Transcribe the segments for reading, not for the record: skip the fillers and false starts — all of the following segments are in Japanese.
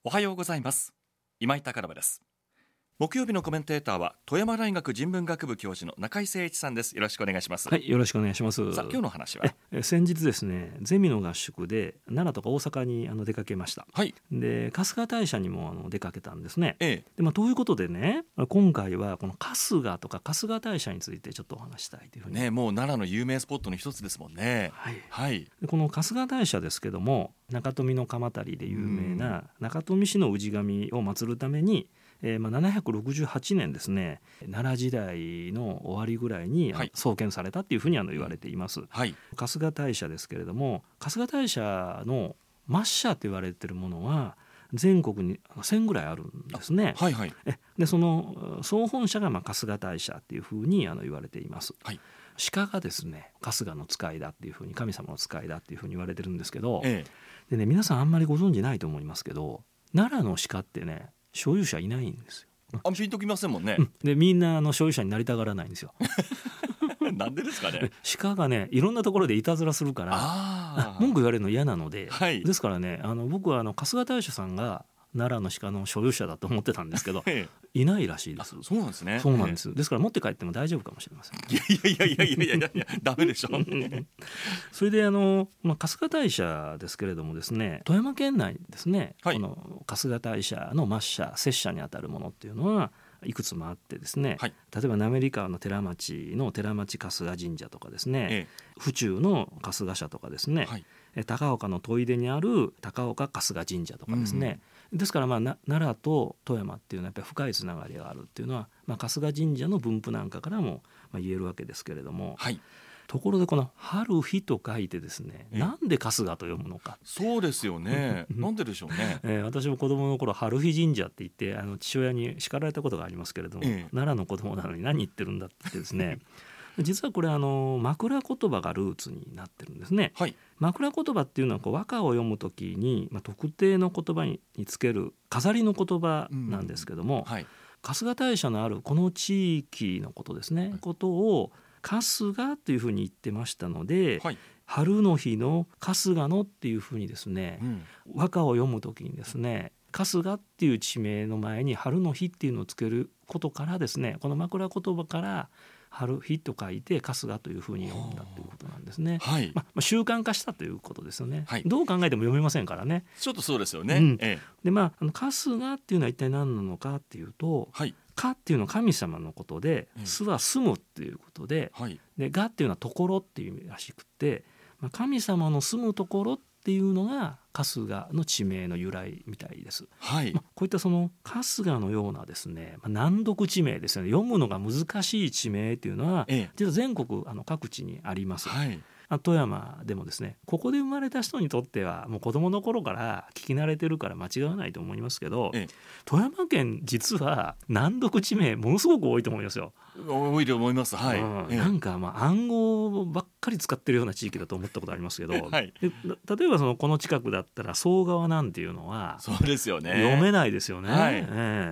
おはようございます。今井隆信です。木曜日のコメンテーターは富山大学人文学部教授の中井誠一さんです。よろしくお願いします。 はい、よろしくお願いします。 さあ、今日の話は先日ですね、ゼミの合宿で奈良とか大阪に出かけました。 はい。 で、春日大社にも出かけたんですね。 ええ。 で、ということでね、今回はこの春日とか春日大社についてちょっとお話したいというふうにね、もう奈良の有名スポットの一つですもんね。 はい、 はい。 でこの春日大社ですけども、中富の鎌足で有名な中富市の氏神を祀るために、768年ですね、奈良時代の終わりぐらいにはい創建されたっていうふうに言われています。 はい。 春日大社ですけれども、春日大社の末社と言われているものは全国に1000ぐらいあるんですね。 はいはい。 で、その総本社が春日大社っていうふうに言われています。 はい。 鹿がですね、春日の使いだっていうふうに、神様の使いだっていうふうに言われてるんですけど、 えでね、皆さんあんまりご存知ないと思いますけど、奈良の鹿ってね、所有者いないんですよ。 ピンときませんもんね。 で、みんな所有者になりたがらないんですよ。 なんでですかね。 鹿がね、いろんなところでいたずらするから文句言われるの嫌なので、 はい。 ですからね、僕は春日大社さんが奈良の鹿の所有者だと思ってたんですけどえいないらしいであ、 す。 そうなんですね。 そうなんです。ですから持って帰っても大丈夫かもしれません。 いやいやいやいやいやいやダメでしょ。 それで春日大社ですけれどもですね、富山県内ですね、 はい。 この春日大社の末社、摂社にあたるものっていうのはいくつもあってですね、 はい。 例えば滑川の寺町の寺町春日神社とかですね、 え府中の春日社とかですね、 はい。 高岡の砥出にある高岡春日神社とかですね、ですから奈良と富山っていうのはやっぱり深いつながりがあるっていうのは、春日神社の分布なんかからも言えるわけですけれども、 はい。 ところでこの春日と書いてですね、なんで春日と読むのか。 そうですよね。なんででしょうね。 私も子供の頃春日神社って言って父親に叱られたことがありますけれども、奈良の子供なのに何言ってるんだって言ってですね実はこれ枕言葉がルーツになってるんですね。 はい。 枕言葉っていうのは和歌を読むときに、特定の言葉につける飾りの言葉なんですけども、 はい。 春日大社のあるこの地域のことですね、ことを春日というふうに言ってましたので、 はい。 春の日の春日のっていうふうにですね、和歌を読むときにですね、春日っていう地名の前に春の日っていうのをつけることからですね、この枕言葉から春日と書いて春日というふうに読んだということなんですね。 はい。 習慣化したということですよね。 はい。 どう考えても読めませんからね。 ちょっとそうですよね。 で、春日っていうのは一体何なのかっていうと、 はい。 かっていうのは神様のことで、すは住むっていうことで、 はい。 でがっていうのはところっていう意味らしくて、神様の住むところっていうのが春日の地名の由来みたいです。 はい。 こういったその春日のようなですね、難読地名ですよね、読むのが難しい地名っていうのは、実は全国各地にあります。 はい。 富山でもですね、ここで生まれた人にとってはもう子どもの頃から聞き慣れてるから間違わないと思いますけど、富山県実は難読地名ものすごく多いと思いますよ。 多いと思います。はい。 なんか暗号ばっかり使ってるような地域だと思ったことありますけど、 はい、 で例えばこの近くだったら総川なんていうのはそうですよね、 読めないですよね。 はい、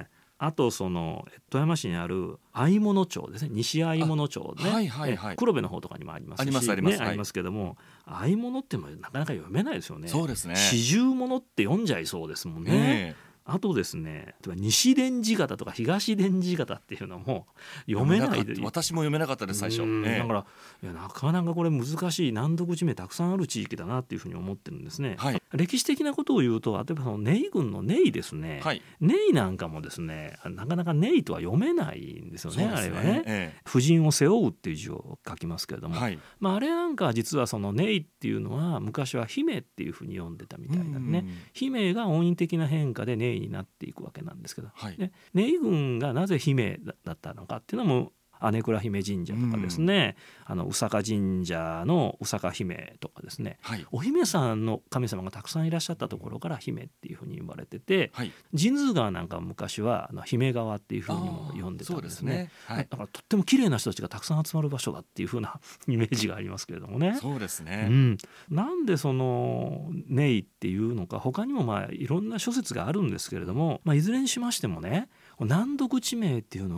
あと富山市にある相物町ですね、西相物町ね、黒部の方とかにもありますし、ありますけども、相物ってもなかなか読めないですよね。 そうですね。 四十物って読んじゃいそうですもんね。あとですね、例えば西伝寺型とか東伝寺型っていうのも読めないで、 私も読めなかったです最初。 だからなかなかこれ難しい難読地名たくさんある地域だなっていうふうに思ってるんですね。歴史的なことを言うと、例えば根井郡の根井ですね、根井なんかもですね、なかなか根井とは読めないんですよね。あれはね、婦人を背負うっていう字を書きますけれども、あれなんかは実は根井っていうのは昔は姫っていうふうに読んでたみたいなんでね、姫が音韻的な変化で根井になっていくわけなんですけど、根井郡がなぜ姫だったのかっていうのも姉倉姫神社とかですね、宇坂神社の宇坂姫とかですね、お姫さんの神様がたくさんいらっしゃったところから姫っていうふうに言われてて、神通川なんか昔は姫川っていうふうにも呼んでたんですね。だからとっても綺麗な人たちがたくさん集まる場所だっていうふうなイメージがありますけれどもね。 そうですね、 なんで根井っていうのか、他にもいろんな諸説があるんですけれども、いずれにしましてもね、難読地名っていうのは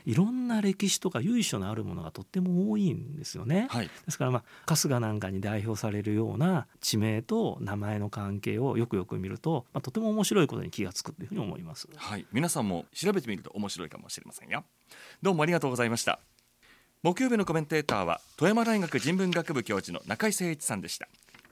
いろんな歴史とか由緒のあるものがとっても多いんですよね、 はい、 ですから春日なんかに代表されるような地名と名前の関係をよくよく見ると、とても面白いことに気がつくというふうに思います。 はい、皆さんも調べてみると面白いかもしれませんよ。どうもありがとうございました。木曜日のコメンテーターは富山大学人文学部教授の中井誠一さんでした。